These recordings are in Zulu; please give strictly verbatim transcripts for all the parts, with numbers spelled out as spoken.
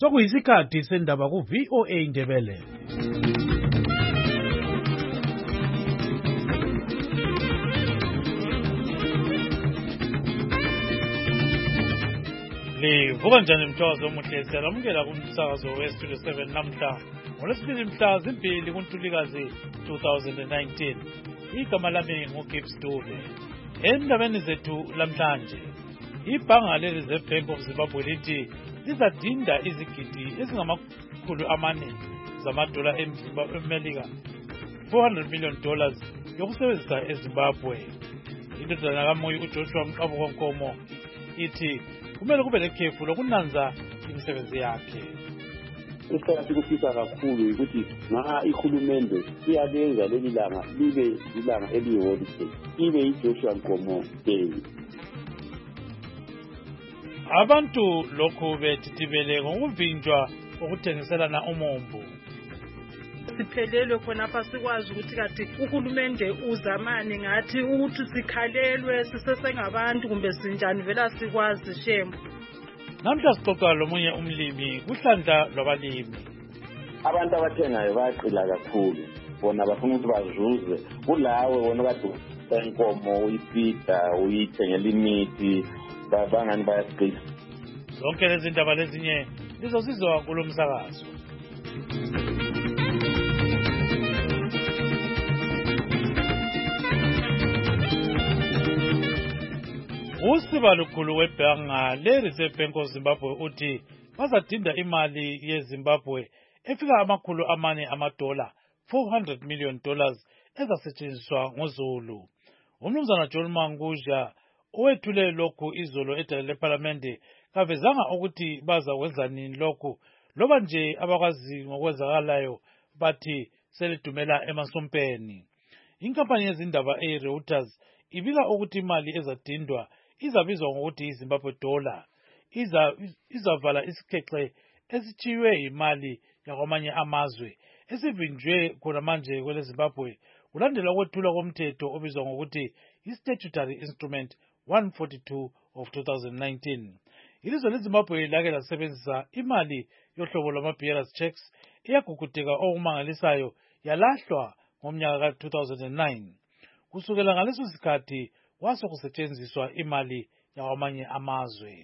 Sokuyisikhathi sendaba ku V O A Ndebele. Livuka njani mthozo omuhle siyalamukela kumsakazo we-Studio seven namhla ngolwesibili mhla zimbili kuNtulikazi two thousand nineteen. Igama lami nguGibbs Dube. Endabeni zethu lamhlanje, ibhanga le-Reserve Bank of Zimbabwe lithi lizadinda izigidi ezingamakhulu amane zamadola eMelika, four hundred million dollars yokusebenzisa eZimbabwe. Indodana kaMoyi uJoshua Mqabukonkomo ithi kumele kube lekhefu lokunanza imisebenzi yakhe. Isikhathi kufisa kakhulu ukuthi nxa ihulumende iyalenza leli langa libe ilanga eliyiholide, ibe yiJoshua Nkomo Day. Abantu lokhu bethithibele ngokuvinjwa kokuthengiselana umumbu. Siphelelwe khonapha sikwazi ukuthi kathi uhulumende uzamani ngathi ukuthi sikhalelwe sisesengabantu kumbe sinjani vela sikwazi shemu. Namhla sixoxa lomunye umlimi kuhlandla lwabalimi. Abantu abathengayo bayaqila kakhulu, bona bafuna ukuthi bazuze kulawe wona kade inkomo uyifida uyithengela imithi babangani bayaqisa. Zonke lezi ndaba lezinye lizosizwa kulo msakazo. Usiba lukhulu webhanga le-Reserve Bank of Zimbabwe uthi bazadinda imali yeZimbabwe efika amakhulu amane amadola, four hundred million dollars ezasetshenziswa ngoZulu. Umnumzana John Mangudya owethule lokhu izolo edale leParlamente kavezanga ukuthi baza kwenza nini lokhu, loba nje abakwazi ngokwenzakalayo bathi selidumela emasompeni. Inkampani yezindaba eReuters ibika ukuthi imali ezadindwa izabizwa ngokuthi iZimbabwe dollar iza izavala isikhexe esithiwe imali yakwamanye amazwe esivinjwe khona manje kwele Zimbabwe kulandela ukwethulwa komthetho obizwa ngokuthi i-Statutory Instrument one forty-two of two thousand nineteen. Ilizwe leZimbabwe lake lasebenzisa imali yohlobo lwama-bearers checks eyagugudeka okumangalisayo yalahlwa ngomnyaka ka two thousand nine. Kusukela ngaleso sikhathi kwaso kusetshenziswa imali yakwamanye amazwe.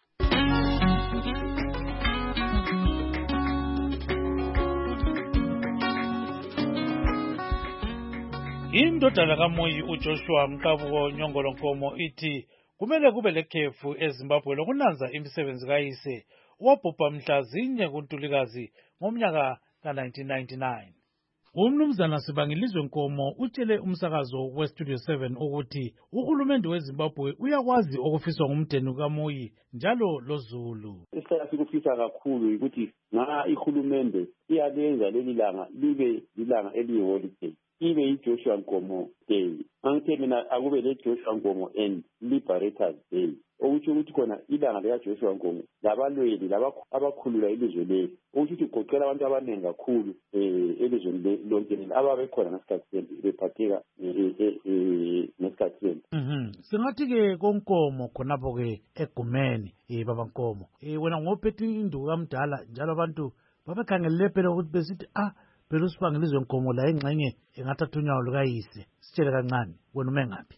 Indodana kaMoyi uJoshua Mqabukonkomo ithi kumele kube lekhefu eZimbabwe lokunanza imisebenzi kayise owabhubha mhla zinye kuNtulikazi ngomnyaka ka nineteen ninety-nine. Umnumzana Sibangilizwe Nkomo utshele umsakazo we-Studio seven ukuthi uhulumende weZimbabwe uyakwazi okufiswa ngumdeni kaMoyi njalo loZulu. Isikhathi kufisa kakhulu ukuthi nxa ihulumende iyalenza leli langa libe ilanga eliyiholide, ibe yiJoshua Nkomo Day. Angithe mina akube leJoshua Nkomo and Liberators Day, okutsho ukuthi khona ilanga likaJoshua Nkomo labalweli abakhulula ilizwe leli, ukuthi kugoqela abantu abaningi kakhulu elizweni lonke leli ababekhona ngesikhathi bephatheka ngesikhathi sempi. Singathi-ke konkomo khonapho-ke egumeni baba Nkomo, wena ngophethe induku kamdala njalo abantu babekhangelele phela ukuthi besithi ah phela uSibangilizwe Nkomo la engxenye engathatha unyawo lukayise. Sitshele kancane wena ume ngaphi?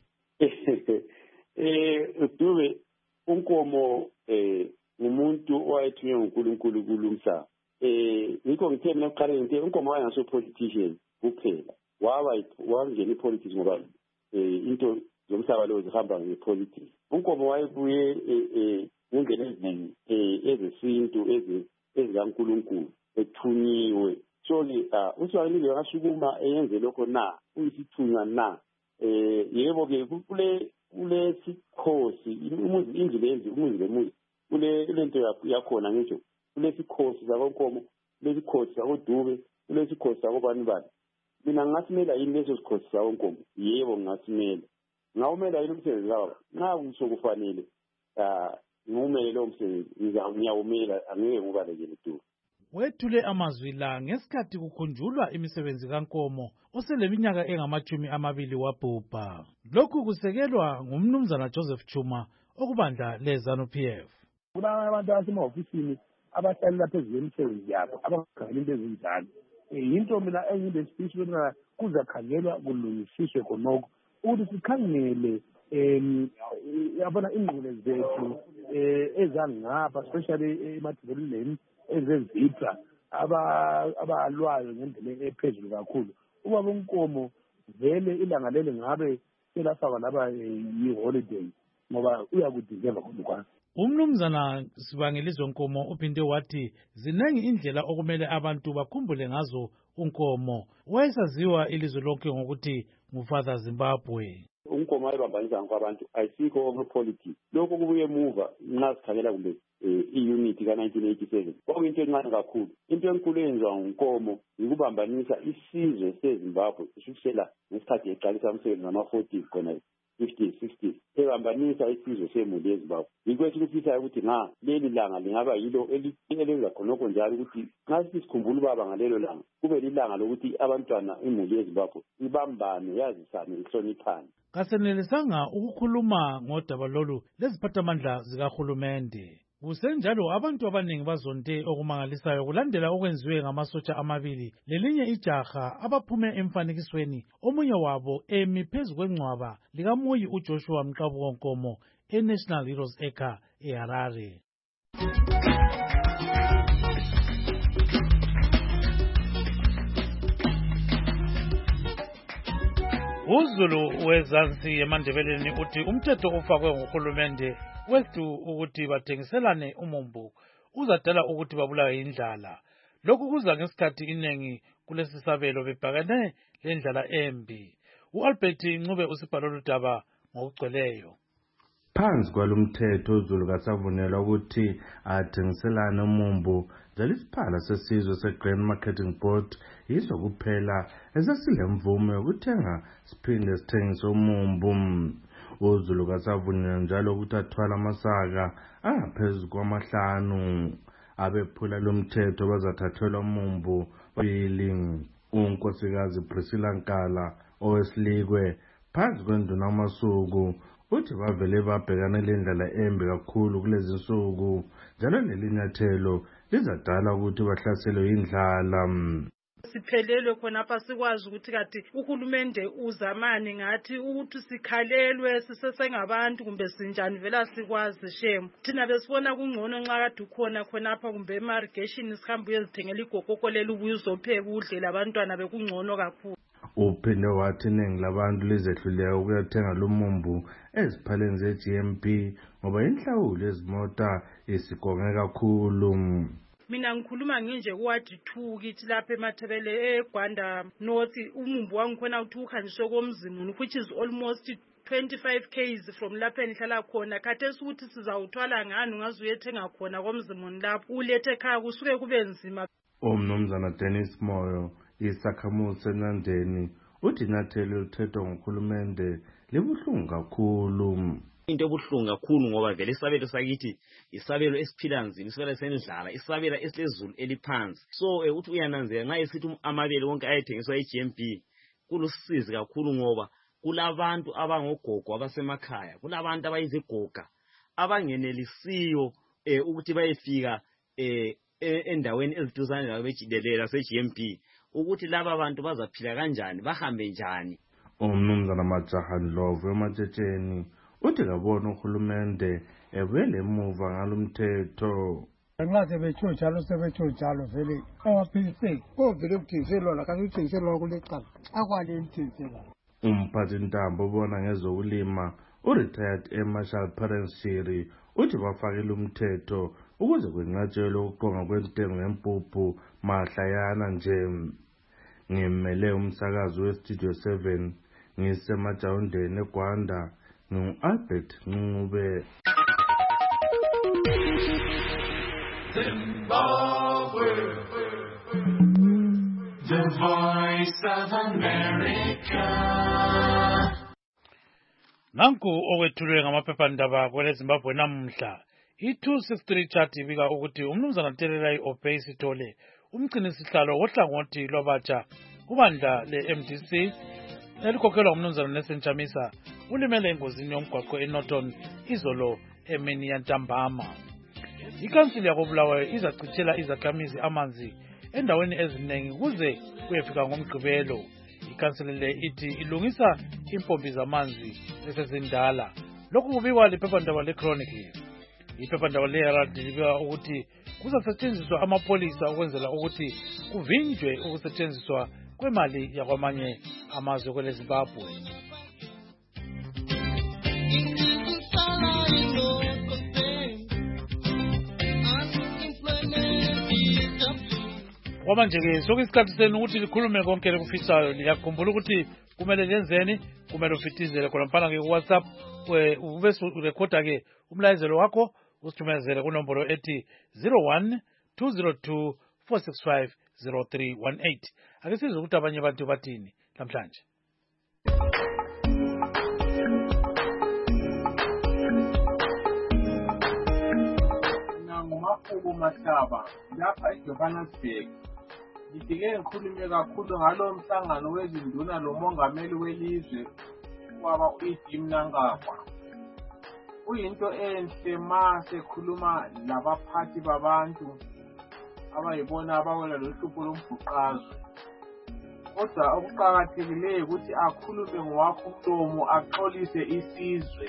Eh Dube, uNkomo eh ngumuntu owayethunywe nguNkulunkulu kulumhlaba. Eh ngikho ngithe mina kuqala ngithi uNkomo wayengaso politician kuphela, waba wangena ipolitics ngoba eh into zomhlaba lo zihamba ngepolitics. uNkomo wayebuye eh ngengene eziningi eh ezesintu ezikaNkulunkulu ethunyiwe. So ke uSibangilizwe akasukuma eyenze lokho na uyisithunywa na eh yebo ke kule kule sikhosi umuzi indlu lenzi umuzi lemuzi kule lento yakhona ngisho kule sikhosi zakoNkomo, kule sikhosi zakoDube, kule sikhosi zakobani bani. Mina ngasimela yini leso sikhosi zakoNkomo? Yebo ngasimela. Ngawumela yini umsebenzi lawo? Nxa kusokufanele ah ngumele lo msebenzi ngiyawumela, angeke ngubalekele tu. Wethule amazwi la ngesikhathi kukhunjulwa imisebenzi kaNkomo oseleminyaka engamachumi amabili wabhubha. Lokhu kusekelwa ngumnumzana Joseph Chuma okubandla leZANU P F. Kuna abantu asemahofisini abahlalela phezulu kwemisebenzi yabo abakhangela into ezinjalo. Yinto mina engilesifiso ukuthi kuzakhangelwa kulungisiswe khonokho ukuthi sikhangele um yabona ingqondo zethu ezangapha especially emadolobheni ezezitra abalwayo ngendlela ephezulu kakhulu. Ubaba uNkomo vele ilanga lele ngabe selafaka laba yi-holiday ngoba uyakudeserva khona kwakhe. Umnumzana Sibangelizwe Nkomo uphinde wathi zinengi indlela okumele abantu bakhumbule ngazo uNkomo. Wayesaziwa ilizwe lonke ngokuthi nguFather Zimbabwe. uNkomo ayibambanisa kwabantu ayisikho overpolitics. Lokho kubuye emuva nxa sikhangela kumbe i-unity ka nineteen eighty-seven. Kwakuyinto encane kakhulu. Into enkulu eyenziwa nguNkomo yikubambanisa isizwe seZimbabwe kusukela ngesikhathi eqalisa umsebenzi ngama-forties khona fifties, sixties. Ebambanisa isizwe semuli yeZimbabwe. Yikho esikufisayo ukuthi nga leli langa lingaba yilo elenza khonokho njalo ukuthi nxa sithi sikhumbula ubaba ngalelo langa kube lilanga lokuthi abantwana imuli yeZimbabwe ibambane yazisane ihloniphane. Kasenelisanga ukukhuluma ngodaba lolu leziphathamandla zikahulumende. Kusenjalo abantu abaningi bazonde okumangalisayo kulandela okwenziwe ngamasotsha amabili lelinye ijaha abaphume emfanekisweni omunye wabo emi phezu kwengcwaba likaMoyi uJoshua Mqabuko Nkomo eNational Heroes Acre eHarare. uZulu wezansi emandebeleni uthi umthetho ofakwe nguhulumende wethu ukuthi bathengiselane umumbu uzadala ukuthi babulawe indlala. Lokhu kuza ngesikhathi iningi kulesi sabelo bebhekane lendlala embi. uAlbert Ncube usibhala lolu ngokugcweleyo. Phansi kwalomthetho uZulu kasavunelwa ukuthi athengiselane umumbu njalo isiphala sesizwe se-Grain Marketing Board yiso kuphela esasilemvume yokuthenga siphinde sithengise umumbu. uZulu kasavunelwa njalo ukuthi athwala amasaka angaphezu kwamahlanu. Abephula lomthetho bazathathelwa umumbu babili. uNkosikazi Priscilla Nkala owesilikwe phansi kwenduna amasuku uthi bavele babhekane lendlela embi kakhulu kulezi nsuku njalo leli nyathelo lizadala ukuthi bahlaselwe indlala. Siphelelwe khonapha sikwazi ukuthi kati uhulumende uzamani ngathi ukuthi sikhalelwe sisesengabantu kumbe sinjani vela sikwazi shame. Thina besibona kungcono nxa kade ukhona khonapha kumbe emarigation sihambe uyezithengela igokoko leli ubuye uzopheka udle labantwana bekungcono kakhulu. Uphinde wathi iningi labantu lizehluleka ukuyathenga lumumbu eziphaleni ze-G M P ngoba inhlawulo yezimota isigonge kakhulu. Mina ngikhuluma nginje kuwadi two kithi lapha eMathebele eGwanda North umumbu wangikhona uthi ukhanjiswe komzimu which is almost twenty-five k's from lapha engihlala khona. Khathesi ukuthi sizawuthwala ngani ungaze uyethenga khona komzimu lapho ulethe ekhaya kusuke kube nzima. Umnumzana Dennis Moyo isakhamuzi seNandeni uthi inyathelo elithethwa nguhulumende libuhlungu kakhulu. Into ebuhlungu kakhulu ngoba vele isabelo sakithi isabelo esiphila nzima, isabelo sendlala, isabelo esilezulu eliphansi. So uthi uyananzela nxa esithi amabele wonke ayethengiswa e-G M B kulusizi kakhulu ngoba kulabantu abangogogo abasemakhaya, kulabantu abayizigoga abangenelisiyo ukuthi bayefika endaweni eziduzane labo bejidelela se-G M B ukuthi laba bantu bazaphila kanjani, bahambe njani. Umnumzana Majaha Ndlovu eMatshetsheni uthi kabona uhulumende ebele emuva ngalomthetho. Nxa sebetsho njalo sebetsho njalo vele awaphiliseki ovele ukuthengiselwa kanti ukuthengiselwa kulecala akwale emthengiselwa. Umphathi Ntambo ubona ngezokulima u-retired Marshall Parents Shiri uthi bafakile umthetho ukuze kwenqatshelwe ukuqonga kwentengo yempuphu mahlayana nje. Ngimele umsakazi we-Studio seven ngisemajawundeni eGwanda ngu-Albert Ncube. Zimbabwe, the voice of America. Nanku okwethulwe ngamaphephandaba kwele Zimbabwe namuhla. I-two sixty-three chart ibika ukuthi umnumzana Telelai Obey Sithole umgcinisihlalo wohlangothi lwabatsha kubandla le-M D C elikhokhelwa umnumzana Nelson Chamisa ulimele engozini yomgwaqo eNorton izolo emini yantambama. Ikhansili yakoBulawayo izachithela izakhamizi amanzi endaweni eziningi kuze kuyefika ngomgqibelo. Ikhansili le ithi ilungisa impompi zamanzi esezindala. Lokhu kubikwa liphephandaba leChronicle. Iphephandaba leHerald libika ukuthi kuzasetshenziswa amapolisa ukwenzela ukuthi kuvinjwe ukusetshenziswa kwemali yakwamanye amazwe kwele Zimbabwe. Kwamanje-ke sokuyisikhathi senu ukuthi likhulume konke lekufisayo. Liyakhumbula ukuthi kumele lenzeni, kumele ufitizele khona mfana-ke kuWhatsApp ube urekhoda-ke umlayezelo wakho usithumezele kunombolo ethi zero one two zero two four six five zero three one eight. Ake sizwe ukuthi abanye abantu bathini namhlanje. Nangumafuku Mahlaba lapha eJohannesburg. Ngidike ngikhulume kakhulu ngalo mhlangano wezinduna lomongameli welizwe waba uEd Mnangagwa. Kuyinto enhle mase khuluma labaphathi babantu abayibona abawela lohlupho lombhuqazwe. Kodwa okuqakathekileyo ukuthi akhulume ngowakho umlomo axolise isizwe.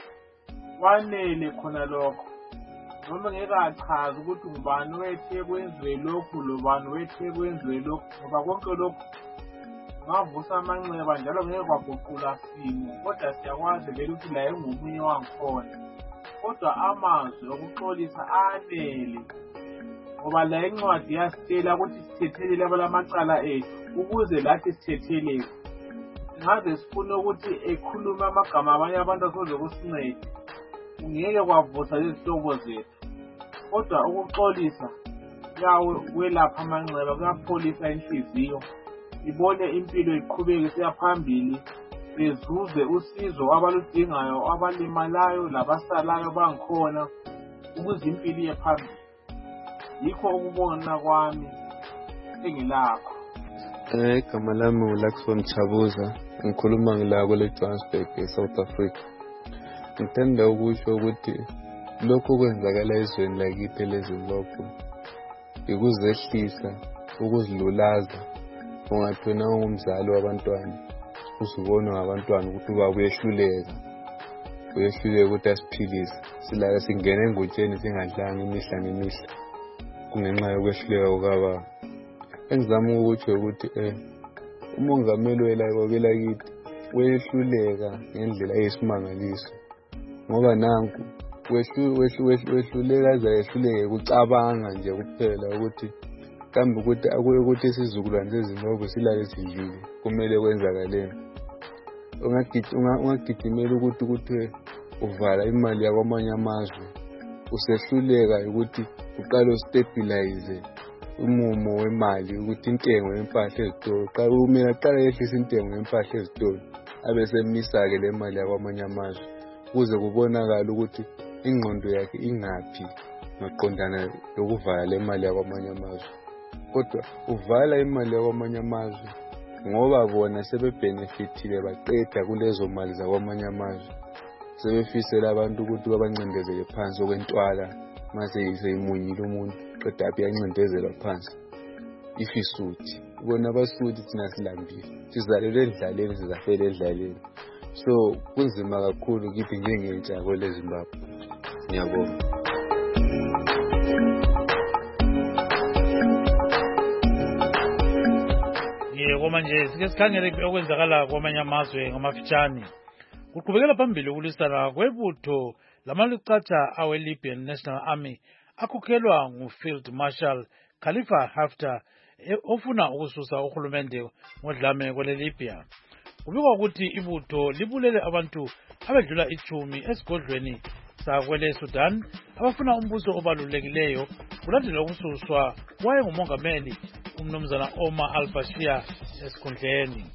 Wanele khona lokho. Noma ngeke achaze ukuthi ngubani wethe kwenziwe lokhu lobani wethe kwenziwe lokhu ngoba konke lokhu ngavusa amanxeba njalo ngeke kwaguqula simo. Kodwa siyakwazi vele ukuthi la engomunye wangikhona. Kodwa amazwi okuxolisa anele ngoba la incwadi yasitshela ukuthi sithethelele abalamacala ethu ukuze lathi sithethelele. Ngaze sifune ukuthi ekhulume amagama abanye abantu asoze kusincede ungeke kwavusa izihlobo zethu. Kodwa ukuxolisa kuyawelapha amanxeba, kuyapholisa inhliziyo, ibone impilo iqhubeke siya phambili, bezuze usizo abaludingayo, abalimalayo labasalayo bangikhona ukuze impilo iye phambili. Yikho ukubona kwami engilakho. Eh igama lami uLaxon Chabuza, ngikhuluma ngila kwele Johannesburg eSouth Africa. Ngithanda ukusho ukuthi lokho kwenzakala ezweni lakithi leZimbabwe ikuzehlisa, ukuzilulaza. Ungathona ungumzali wabantwana usubona ngabantwana ukuthi uba uyehluleka uyehluleka ukuthi asiphilise, silala singena engutsheni singadlanga imihla nemihla kungenxa yokwehluleka kwababa. Engizama ukuthi ukuthi eh umongameli welakithi wehluleka ngendlela eyisimangaliso ngoba nanku wehluleka aze yehluleke kucabanga nje kuphela ukuthi kambe ukuthi akuye ukuthi isizukulwane seZimbabwe silale sidlile kumele kwenzakaleni. Ungagijimela ukuthi ukuthi uvala imali yakwamanye amazwe usehluleka ukuthi uqale ustabilize umumo wemali ukuthi intengo yempahla ezitolo xa umela aqala yehlisa intengo yempahla ezitolo abe semisa-ke le mali yakwamanye amazwe kuze kubonakala ukuthi ingqondo yakhe ingaphi maqondana lokuvala le mali yakwamanye amazwe. Kodwa uvala imali yakwamanye amazwe ngoba bona sebebenefitile baqeda kulezo mali zakwamanye amazwe, sebefisela abantu ukuthi babancindezele phansi okwentwala mase yiseyimunyile umuntu qeda aphi yancindezelwa phansi ifisuthi. Bona basuthi thina silambile, sizalelwe endlaleni sizafela endlaleni. So kunzima kakhulu kithi njengentsha kwele Zimbabwe. Ngiyabonga. Yebo manje sike sikhangele okwenzakala kwamanye amazwe ngamafitshane. Kuqhubekela phambili ukulwisana kwebutho lamalucatsha awe-Libyan National Army akhokhelwa nguField Marshal Khalifa Haftar ofuna ukususa uhulumende ngodlame kwele Libya. Kubikwa ukuthi ibutho libulele abantu abedlula ichumi esigodlweni sakwele Sudan abafuna umbuso obalulekileyo kulandela ukususwa kwaye ngumongameli umnumzana Omar al-Bashir esikhundleni.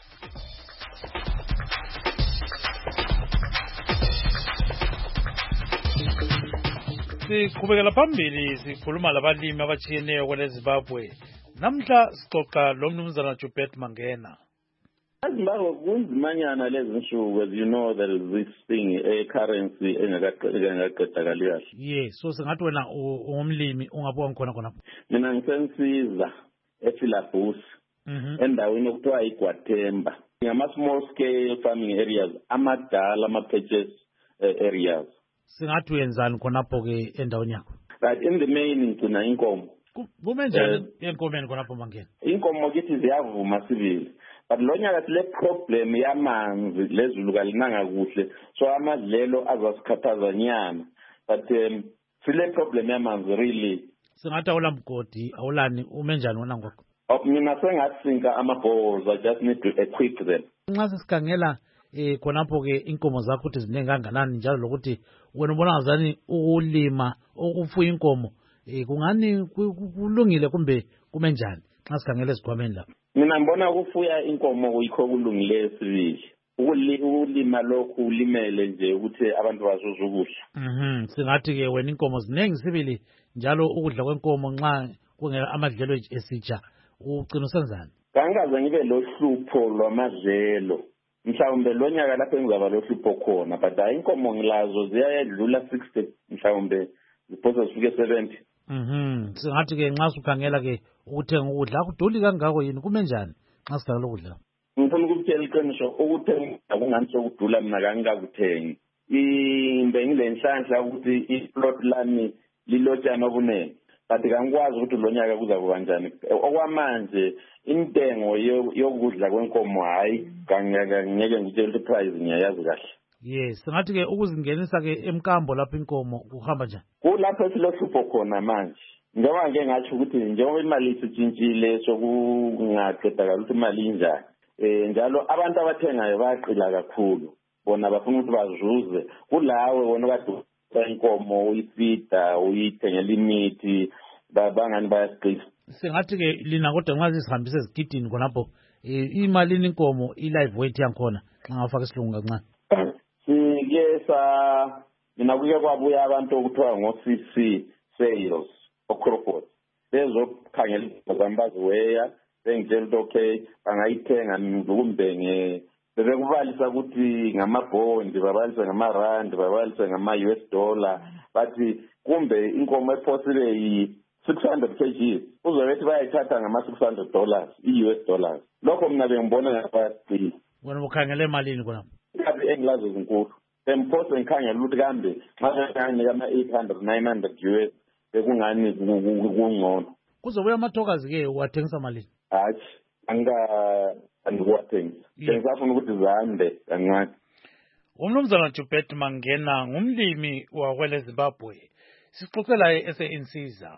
Siqhubekela phambili sikhuluma labalimi abatshiyeneyo kwele Zimbabwe. Namhla sixoxa lo mnumzana Jubert Mangena. Zimbabwe kunzimanyana lezi nsuku, as you know, there is this thing, a currency engaqedakali kahle. Ye, so singathi wena ungumlimi ungabuka ngikhona khonapho. Mina ngisensiza ePhilabus endaweni okuthiwa iGwathemba. Ngama-small scale farming areas, amadala, ama-patches areas. Singathi uyenzani khonapho-ke endaweni yakho? Right, in the main ngigcina inkomo. Kume njani enkomeni khonapho mangena? Inkomo kithi ziyavuma sibili. But lo nyaka sile problem yamanzi lezulu kalinanga kuhle, so amadlelo azasikhathaza nyana. But um, sile problem yamanzi really. Singathi awulamgodi awulani ume njani wona ngoko? Mina sengasinka ama-balls, I just need to equip them. Nxa sesikhangela eh khonapho-ke inkomo zakho ukuthi ziningi kanganani njalo lokuthi wena ubona ngazani ukulima ukufuya inkomo eh kungani kulungile kumbe kume njani nxa sikhangela ezikhwameni lapho? Mina ngibona ukufuya inkomo kuyikho kulungile sibili. Ukulima lokhu ulimele nje ukuthi abantu bazuze ukudla. Mhm, singathi-ke wena inkomo ziningi sibili njalo ukudla kwenkomo nxa kungela amadlelo esitsha ugcina usenzani? Kangaze ngibe lohlupho lwamadlelo. Mhlawumbe lo nyaka lapho engizaba lohlupho khona, but hayi inkomo ngilazo ziyadlula sixty mhlawumbe ziphose zifike seventy. Mhm, singathi-ke nxa sukhangela-ke ukuthenga ukudla akuduli kangako yini kume njani nxa sikhangela ukudla? Ngifuna ukutshela iqiniso ukuthenga akungani sokudula mina kangikakuthengi. Imbe ngile nhlanhla ukuthi iplot lami lilotshana obunene. But kangikwazi ukuthi lo nyaka kuzakuba kanjani. Okwamanje intengo yokudla kwenkomo hayi ngeke ngitshele ukuthi price ngiyayazi kahle. Yes, singathi-ke ukuzingenisa-ke emkambo lapho inkomo kuhamba njani? Kulapho silohlupho khona manje. Njengoba ngeke ngatsho ukuthi njengoba imali isitshintshile sokungaqedakala ukuthi imali injani. Eh njalo abantu abathengayo bayaqila kakhulu. Bona bafuna ukuthi bazuze. Kulawe wona kade inkomo uyifida uyithengela imithi babangani bayasiqisa. Singathi-ke lina kodwa nxa zisihambise ezigidini khonapho imalini inkomo i-live weight yankhona nxa ngafaka isilungu kancane? Sike sa mina kuke kwabuya abantu okuthiwa ngo-C C sales oCrawford bezokhangela izambazi weya bengitshela ukuthi okay bangayithenga kumbe bebekubalisa ukuthi ngamabhondi babalisa ngamarandi babalisa ngama-U S dollar bathi kumbe inkomo ephosile yi-six hundred kgs uzobethi bayayithatha ngama-six hundred dollars i-U S dollars. Lokho mina bengibona ngaphathi wena ukhangele emalini khonapho? Kabi engilazo zinkulu bemphose ngikhangela ukuthi kambe nxa kanganika ama-eight hundred nine hundred U S bekungani kungcono. Kuzobuya amathokazi-ke uwathengisa malini? Hayi anga andikuwathengisa ngisafuna ukuthi zande kancane. Umnumzana Jubert Mangena ngumlimi wakwele Zimbabwe sixoxela ese-Insiza.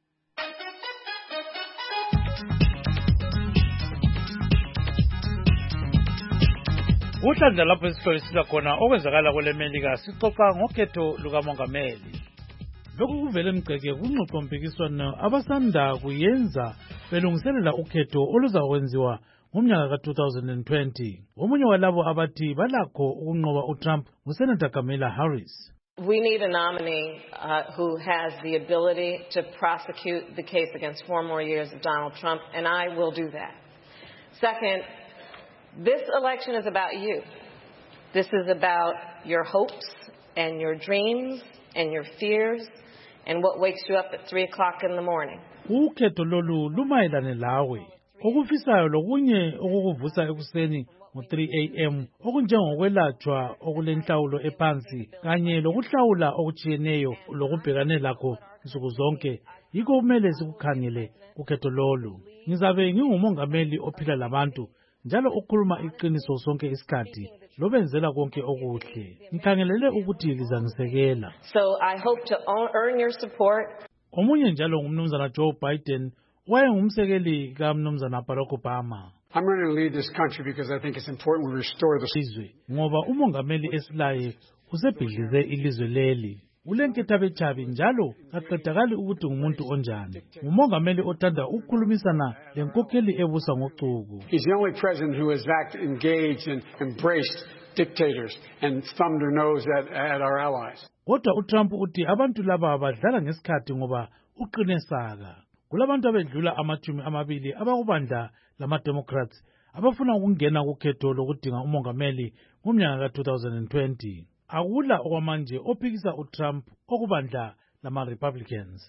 Uhlanja lapho esihlolisisa khona okwenzakala kwele Melika sixoxa ngokhetho lukamongameli. Lokhu kuvele mgceke kungxoxo mpikiswano abasanda kuyenza belungiselela ukhetho oluzakwenziwa ngomnyaka ka two thousand twenty. Omunye walabo abathi balakho ukunqoba uTrump nguSenator Kamala Harris. We need a nominee uh, who has the ability to prosecute the case against four more years of Donald Trump, and I will do that. Second, this election is about you. This is about your hopes and your dreams and your fears and what wakes you up at three o'clock in the morning. Ukhetho lolu lumayelane lawe. Okufisayo lokunye okukuvusa ekuseni ngo three A M okunjengokwelatshwa okulenhlawulo ephansi kanye lokuhlawula okuchiyeneyo lokubhekane lakho nsuku zonke yikho kumele sikukhangele ukhetho lolu. Ngizabe ngingumongameli ophila labantu njalo ukhuluma iqiniso sonke isikhathi lobenzela konke okuhle. Ngikhangelele ukuthi lizangisekela. So I hope to earn your support. Omunye njalo ngumnumzana Joe Biden wayengumsekeli kaMnumzana Barack Obama. I'm ready to lead this country because I think it's important we restore the izwe ngoba umongameli esilaye usebhidlize ilizwe leli. Ulenketha bechabi njalo kaqedakali ukuthi ngumuntu onjani. Umongameli othanda ukukhulumisana lenkokheli ebusa ngocuku. He's the only president who has acted, engaged and embraced dictators and thumbed her nose at, at our allies. Kodwa uTrump uthi abantu laba abadlala ngesikhathi ngoba uqine saka. Kulabantu abedlula amathumi amabili abakubandla lama Democrats abafuna ukungena kukhetho lokudinga umongameli ngomnyaka ka two thousand twenty. Akula okwamanje ophikisa uTrump okubandla lama-Republicans.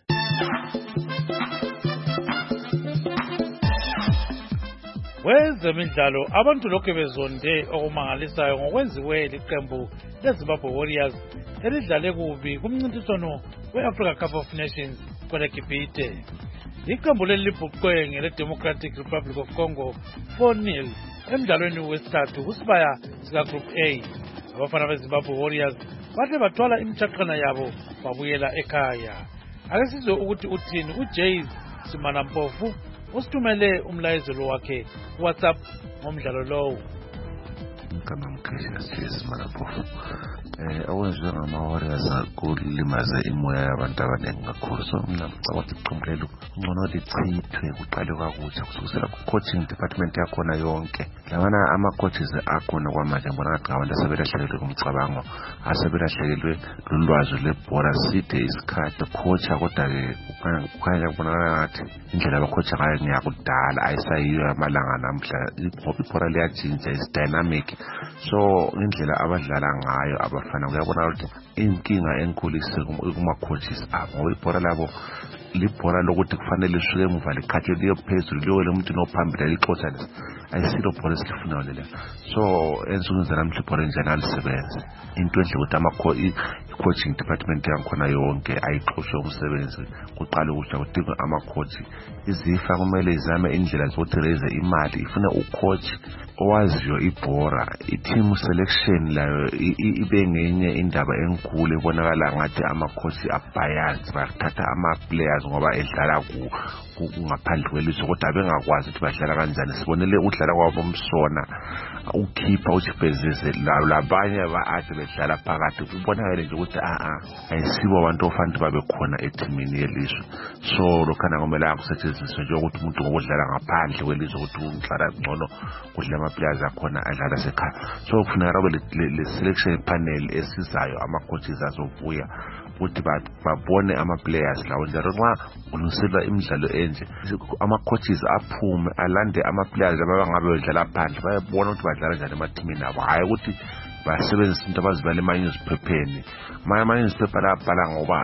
Kwezemidlalo abantu lokhu bezonde okumangalisayo ngokwenziwe liqembu leZimbabwe Warriors elidlale kubi kumncintiswano we-Africa Cup of Nations kweleGibhite. Iqembu leli libhuqwe ngele-Democratic Republic of Congo four nil emdlalweni wesithathu kusibaya sika-Group A. Abafana beZimbabwe Warriors bahle bathwala imithaqana yabo babuyela ekhaya. Ake sizwe ukuthi uthini uJays Simana Mpofu usithumele umlayezelo wakhe WhatsApp ngomdlalo lowo. Ngama mkhesha sisi Manapofu eh awenziwe ngama-Warriors kulimaze imoya yabantu abaningi kakhulu. So mina ngicabanga iqembu ngcono lichithwe kuqale kwakutsha kusukela ku-coaching department yakhona yonke. Labana ama-coaches akhona kwamanje ngibona ngathi abantu asebelahlekelwe kumcabango, asebelahlekelwe lulwazi lebhola side isikhathi coacha, kodwa-ke kukhanya kubonakala ngathi indlela abacoacha ngayo ngiyakudala ayisayiyo amalanga namhla. Ibhola liyatshintsha, is dynamic. So indlela abadlala ngayo abafana kuyabona ukuthi inkinga enkulu kuma-coaches abo ngoba ibhola labo libhola lokuthi kufanele lisuke emuva likhathi liyo phezulu liyowela umuntu nophambili lixoxa lesi ayisilo bhola esilifunayo lela. So ensukwini zanamhla ibhola enjani alisebenzi. Into enhle ukuthi i-coaching department yankhona yonke ayixoshwe umsebenzi kuqala ukuthi kudingwe ama-coach. Izifa kumele izame indlela zokuthi reze imali, ifuna ucoach owaziyo ibhora. I-team selection layo ibe ngenye indaba enkulu ebonakala ngathi ama-coach abiased, bathatha ama-players ngoba edlala ngaphandle kwelizwe kodwa bengakwazi ukuthi badlala kanjani. Sibonele udlala kwabo umsona ukhipha uchibhezeze labanye aba-ade bedlala phakathi, kubonakale nje ukuthi a-a ayisibo abantu ofanele babe khona ethimini yelizwe. So lokhana kumele akusetshenziswe njengokuthi umuntu ngokudlala ngaphandle kwelizwe ukuthi umdlala ngcono kudlala ama-players akhona adlala sekhaya. So kufuneka kube le selection panel esizayo ama-coaches azobuya ukuthi babone ama-players lawo njalo nxa ulungiselela imidlalo enje ama-coaches aphume alande ama-players ababangabe bedlala phandle bayabona ukuthi badlala njani emathimini abo, hayi ukuthi basebenzisa into abazibala ema-newspapeni. Ama-newspaper ayabhala ngoba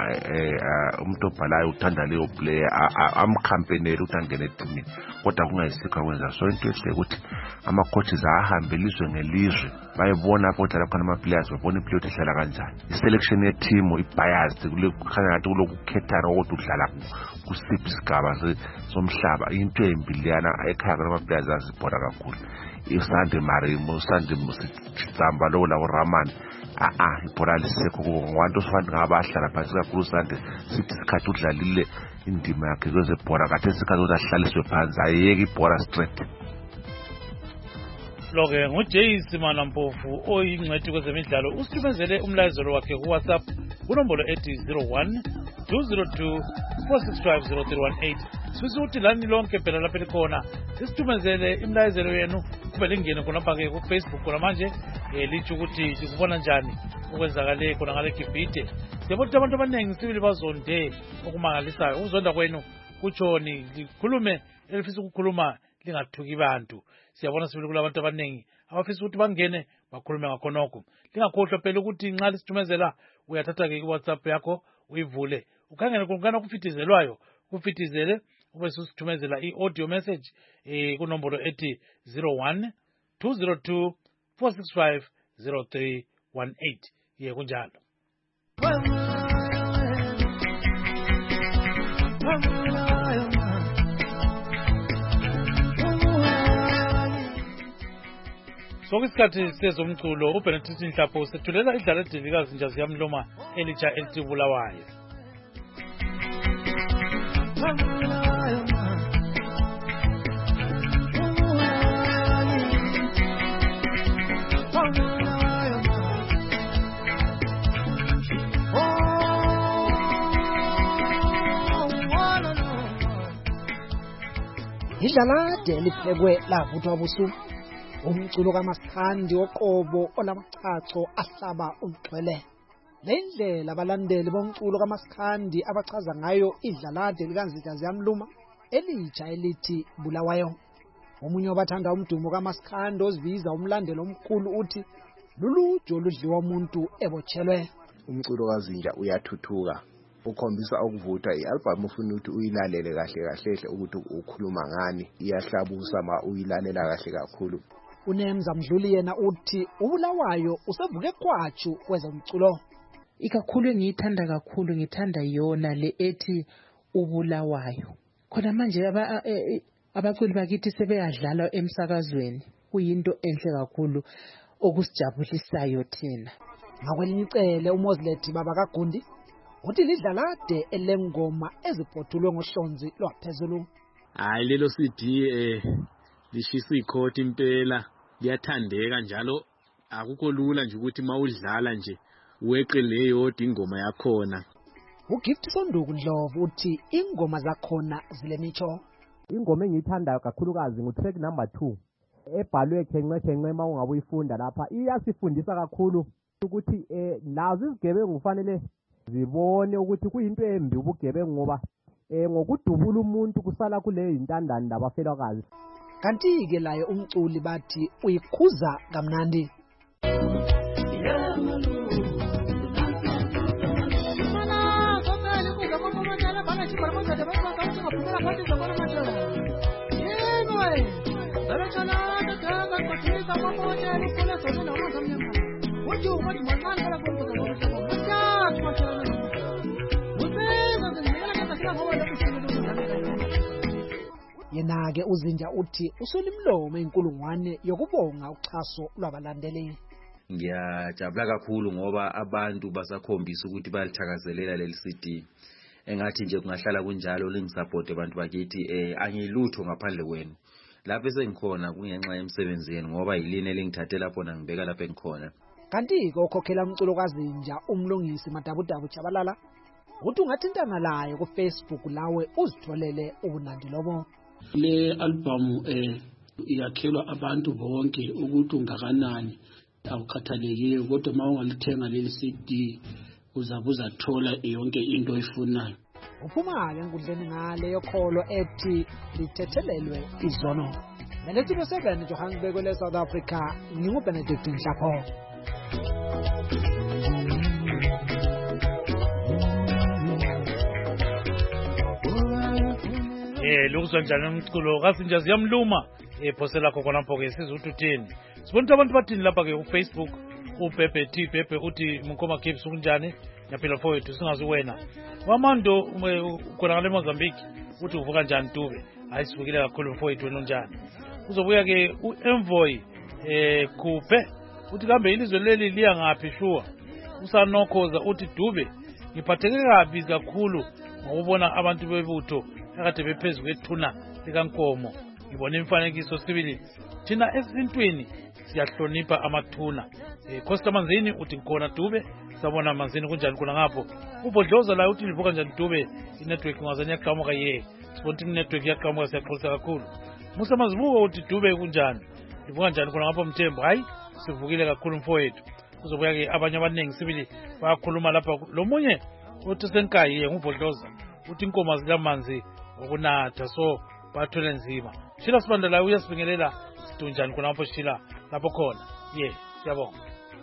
umuntu obhalayo uthanda leyo player amkhampenele ukuthi angene ethimini kodwa kungayisikho akwenza. So into ehle ukuthi ama-coaches ahambe ilizwe ngelizwe bayebona apho kudlala khona ama-players, babona iplayer ukuthi idlala kanjani. I-selection ye-team i-biased, kukhanya ngathi kulokukhethana ukuthi udlala kusiphi isigaba somhlaba. Into embi leyana ekhaya ama-players azibhora kakhulu. Isande Marimo, Sande Musitsamba lo la uRaman ah ah ibhola lisekho ngobantu osifana ngabahlala phansi kakhulu Sande sithi sikhathi udlalile indima yakhe kwezebhola kade sikhathi uzahlaliswe phansi ayeke ibhola straight. Loke nguJays Simana Mpofu oyingcwethi kwezemidlalo usithumezele umlayezelo wakhe ku WhatsApp kunombolo ethi zero one two zero two four six five zero three one eight. Sisuthi lani lonke phela lapha likhona sisithumezele imlayezelo yenu kube lingene khonapha ke ku Facebook khona manje elithi ukuthi likubona njani ukwenzakale khona ngale Gibhite. Siyabona abantu abaningi sibili bazonde okumangalisayo. Ukuzonda kwenu kutshoni likhulume elifisa ukukhuluma lingathuki bantu. Siyabona sibili kulabantu abaningi abafisa ukuthi bangene bakhulume ngakhonoko. Lingakhohlwa phela ukuthi nxa lisithumezela uyathatha ke WhatsApp yakho uyivule ukhangele kungana kufitizelwayo kufitizele ubese usithumezela i-audio message eh kunombolo ethi zero one two zero two four six five zero three one eight. Ye kunjalo. Sokusikhathi sezomculo uBenedict Nhlapho sethulela idlala edilikazi nje siyamloma elitsha elitibulawayo. Idlalade liphekwe lavuthwa busuku umculo kaMasikhandi oqobo olamachacho ahlaba umxhwele. Le ndlela abalandeli bomculo kaMasikhandi abachaza ngayo idlalade likanzika ziyamluma elitsha elithi Bulawayo. Omunye wabathanda umdumo kaMaskandi ozibiza umlandelo omkhulu uthi lulujo oludliwa umuntu ebotshelwe. Umculo kaZinja uyathuthuka, ukhombisa ukuvutha. I-album ufuna ukuthi uyilalele kahle kahle ukuthi ukhuluma ngani, iyahlabusa ma uyilalela kahle kakhulu. uNemza Mdluli yena uthi uBulawayo usevuke kwatshu kwezomculo. Ikakhulu engiyithanda kakhulu ngithanda yona le ethi uBulawayo. Khona manje abaculi bakithi sebeyadlala emsakazweni, kuyinto enhle kakhulu okusijabulisayo thina. Ngakwelinye icele uMoslet baba kaGundi uthi lidlalade elengoma eziphothulwe ngohlonzi lwaphezulu. Hayi lelo C D eh lishisa ikhoti impela, liyathandeka njalo akukho lula nje ukuthi mawudlala nje weqe leyo ingoma yakhona. uGift Sonduku Ndlovu uthi ingoma zakhona zilemicho. Ingoma engiyithandayo kakhulukazi ngutrack number two ebhalwe khenqe khenqe mawungabe uyifunda lapha, iyasifundisa kakhulu ukuthi eh nazo izigebengu kufanele zibone ukuthi kuyinto embi ubugebengu ngoba eh ngokudubula umuntu kusala kule intandane labafelokazi. Kanti ke laye umculi bathi uyikhuza kamnandi. Yena-ke uZinja uthi usolimlomo inkulungwane yokubonga uxhaso lwabalandeli. Ngiyajabula kakhulu ngoba abantu basakhombisa ukuthi bayalithakazelela leli C D. Engathi nje kungahlala kunjalo lingisupport abantu bakithi eh angilutho ngaphandle kwenu. Lapho sengikhona kungenxa yemsebenzini ngoba yilini elingithathe lapho na ngibeka lapho engikhona. Kanti ke okhokhela umculo kaZinja umlungisi Madabudabu Chabalala uthi ungathintana laye ku Facebook lawe uzitholele ubunandi lobo. Le album eh iyakhelwa abantu bonke ukuthi ungakanani awukhathalekile, kodwa mawungalithenga leli C D uzabuza thola yonke into oyifunayo. Uphuma ke enkundleni ngale yokholo ethi lithethelelwe izono. Nalesibo seven Johannesburg le South Africa nginguBenedict Nhlapho. Eh lokuzwa njani umculo kaZinja ziyamluma ephosela khona lapho ke sizwe uthini. Sibona abantu bathini lapha ke ku Facebook uPepe T Pepe uthi Mukoma Gibbs kunjani yaphila mfowethu singazi wena. Wamando khona ngale Mozambique uthi uvuka njani Dube. Hayi sivukile kakhulu mfowethu wena unjani. Uzobuya ke uEnvoy eh Kuphe uthi kambe ilizwe leli liya ngaphi shuwa. Usanokhoza uthi Dube ngiphatheke kabi kakhulu ngokubona abantu bebutho akade bephezulu kwethuna likaNkomo. Ngibona imfanekiso sibili thina esintwini siyahlonipha amathuna. Eh Costa Manzini uthi ngkhona Dube sabona Manzini kunjani kuna ngapho. Ubodloza la uthi livuka njani Dube inetwork ngazani yaqhamuka ye. Sibona ukuthi inetwork yaqhamuka siyaxolisa kakhulu. Musa Mazibuko uthi Dube kunjani. Livuka njani kuna ngapho Mthembu. Hayi sivukile kakhulu mfowethu. Kuzobuya ke abanye abaningi sibili bayakhuluma lapha. Lo munye uthi senkayi ye ngubodloza uthi inkomo zikamanzi ukunatha so bathole nzima. Shila Sibandala uyasibingelela sidunjani kuna lapho Shila lapho khona. Ye siyabonga.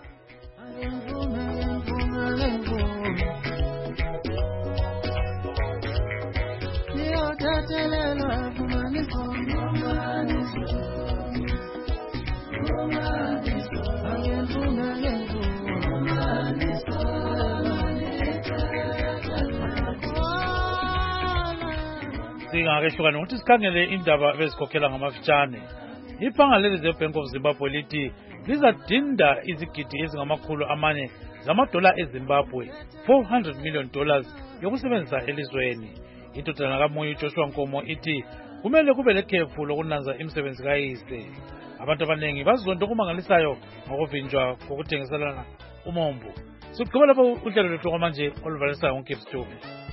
Singakehlukana ukuthi sikhangele indaba bezikhokhela ngamafitshane. Ibhanga leli zeBank of Zimbabwe lithi lizadinda izigidi ezingamakhulu amane zamadola eZimbabwe four hundred million dollars yokusebenzisa elizweni. Indodana kaMoyo Joshua Nkomo ithi kumele kube lekhefu lokunanza imisebenzi kayise. Abantu abaningi bazonto kumangalisayo ngokuvinjwa kokuthengiselana umombo. Sigqibela lapho uhlelo lwethu manje oluvalisayo uGibbs Dube.